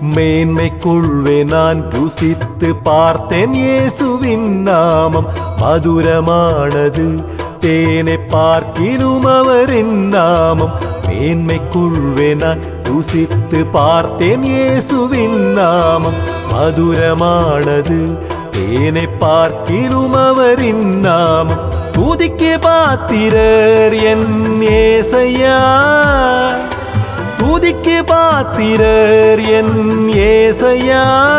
மேன்மைக்குள்வே நான் ருசித்து பார்த்தேன் இயேசுவின் நாமம் மதுரமானது தேனை பார்க்கிலும் அவரின் நாமம் மேன்மைக்குள்வே நான் ருசித்து பார்த்தேன் இயேசுவின் நாமம் மதுரமானது தேனை பார்க்கிலும் அவரின் நாமம் துதிக்கு பாத்திரர் என் ஏசையா துதிக்கு பாத்திரர் என் ஏசையா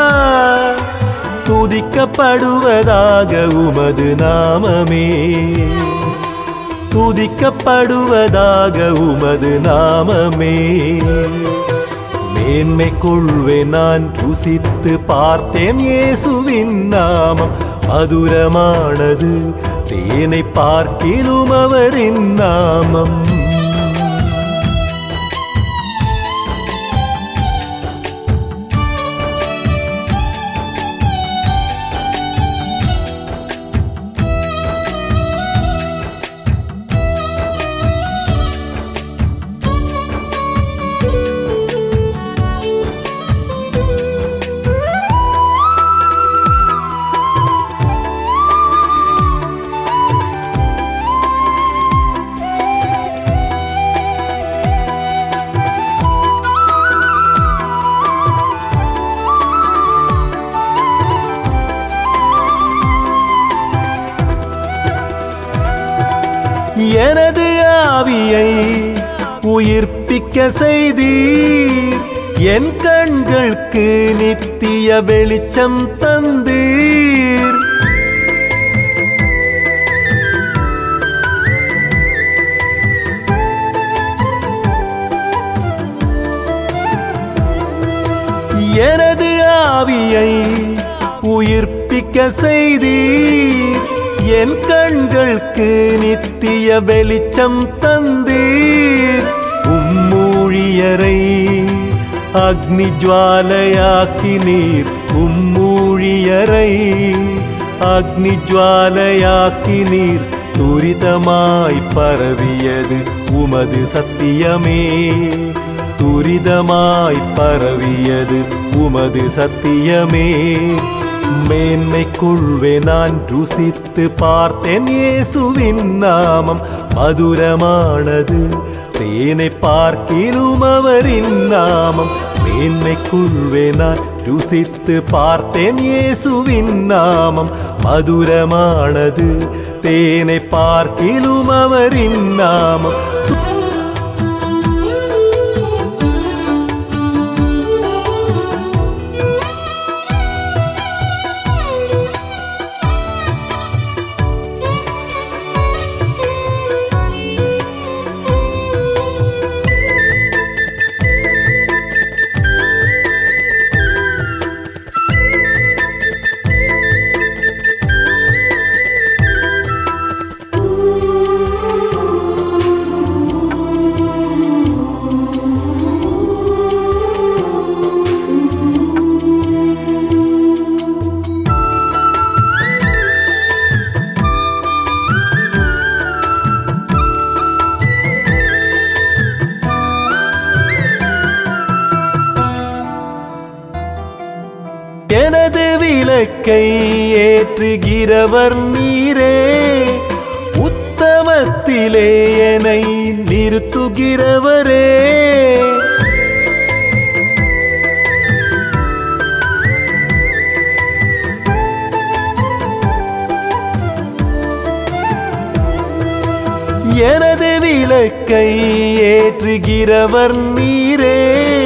துதிக்கப்படுவதாக உமது நாமமே துதிக்கப்படுவதாக உமது நாமமே மேன்மைக்குள்வே நான் ருசித்து பார்த்தேன் இயேசுவின் நாமம் மதுரமானது தேனை பார்க்கிலும் அவரின் நாமம் எனது ஆவியை உயிர்ப்பிக்க செய்தீர் என் கண்களுக்கு நித்திய வெளிச்சம் தந்தீர் எனது ஆவியை உயிர்ப்பிக்க செய்தீர் என் கண்களுக்கு நித்திய வெளிச்சம் தந்தீர் உம்மூழியரை அக்னி ஜுவாலையாக்கினீர் உம்மூழியரை அக்னி ஜுவாலையாக்கினீர் துரிதமாய் பரவியது உமது சத்தியமே துரிதமாய் பரவியது உமது சத்தியமே மேன்மைக்குள்வே நான் ருசித்து பார்த்தேன் இயேசுவின் நாமம் மதுரமானது தேனை பார்க்கிலும் அவரின் நாமம் மேன்மைக்குள்வே நான் ருசித்து பார்த்தேன் இயேசுவின் நாமம் மதுரமானது தேனை பார்க்கிலும் அவரின் நாமம் எனது விளக்கை ஏற்றுகிறவர் நீரே உத்தமத்திலே என்னை நிறுத்துகிறவரே எனது விளக்கை ஏற்றுகிறவர் நீரே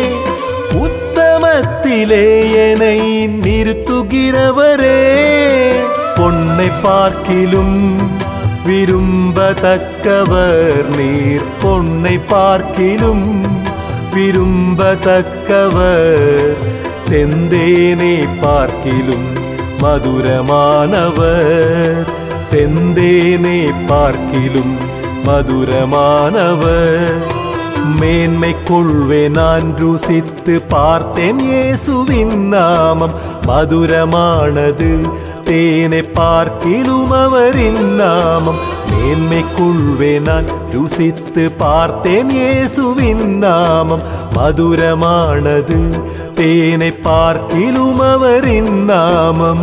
உத்தமத்திலே என்னை நிறுத்துகிறவரே பொன்னை பார்க்கிலும் விரும்பத்தக்கவர் நீர் பொன்னை பார்க்கிலும் விரும்பத்தக்கவர் செந்தேனை பார்க்கிலும் மதுரமானவர் செந்தேனை பார்க்கிலும் மதுரமானவர் மேன்மைக்குள்வே நான் ருசித்து பார்த்தேன் இயேசுவின் நாமம் மதுரமானது தேனை பார்க்கிலும் அவரின் நாமம் மேன்மை கொள்வே நான் ருசித்து பார்த்தேன் இயேசுவின் நாமம் மதுரமானது தேனை பார்க்கிலும் அவரின் நாமம்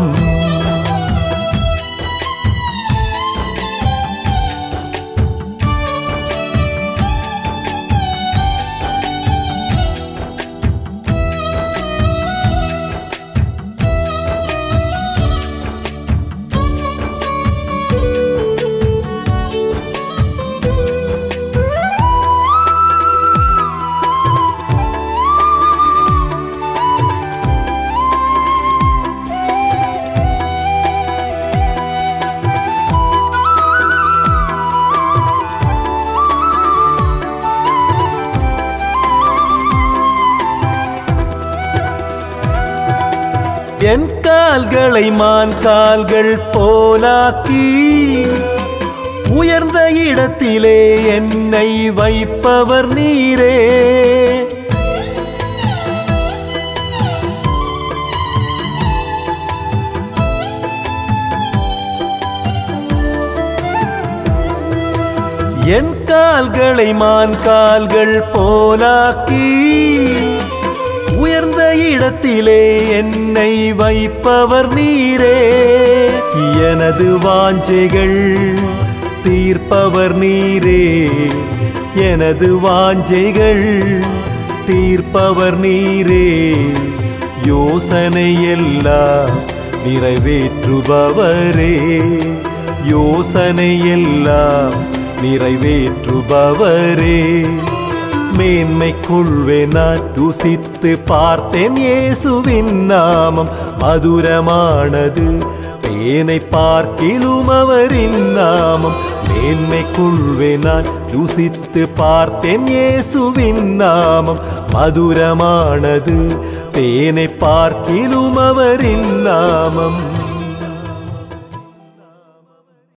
என் கால்களை மான் கால்கள் போலாக்கி உயர்ந்த இடத்திலே என்னை வைப்பவர் நீரே என் கால்களை மான் கால்கள் போலாக்கி உயர்ந்த இடத்திலே என்னை வைப்பவர் நீரே எனது வாஞ்சைகள் தீர்ப்பவர் நீரே எனது வாஞ்சைகள் தீர்ப்பவர் நீரே யோசனை எல்லாம் நிறைவேற்றுபவரே யோசனை எல்லாம் நிறைவேற்றுபவரே மேன்மை கொள்வே நான் ருசித்து பார்த்தேன் இயேசுவின் நாமம் மதுரமானது தேனை பார்க்கிலும் அவரின் நாமம் மேன்மை கொள்வே நான் ருசித்து பார்த்தேன் இயேசுவின் நாமம் மதுரமானது தேனை பார்க்கிலும் அவரின் நாமம்